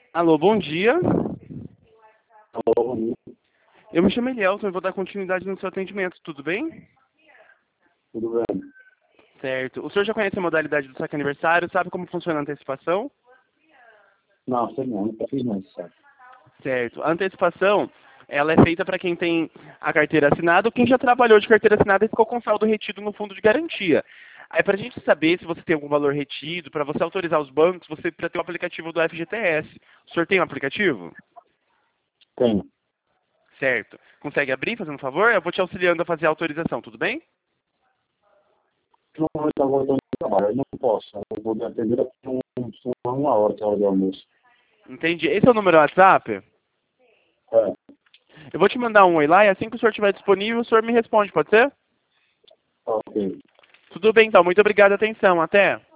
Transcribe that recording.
Alô, bom dia. Alô, Eu me chamo Elielton e vou dar continuidade no seu atendimento, tudo bem? tudo bem? Certo. O senhor já conhece a modalidade do saque aniversário, sabe como funciona a antecipação? Não, sei não, nunca fiz não, sabe? Certo. A antecipação, ela é feita para quem tem a carteira assinada ou quem já trabalhou de carteira assinada e ficou com saldo retido no fundo de garantia. Aí, para a gente saber se você tem algum valor retido, para você autorizar os bancos, você precisa ter o aplicativo do FGTS. O senhor tem um aplicativo? Tenho. Certo. Consegue abrir, fazendo um favor? Eu vou te auxiliando a fazer a autorização, tudo bem? Não, eu estou voltando de trabalho, eu não posso. Eu vou me atender aqui uma hora, que é a hora do almoço. Entendi. Esse é o número do WhatsApp? É, Eu vou te mandar um oi lá e assim que o senhor estiver disponível, o senhor me responde, pode ser? ok. Tudo bem, então. Muito obrigado, atenção. Até.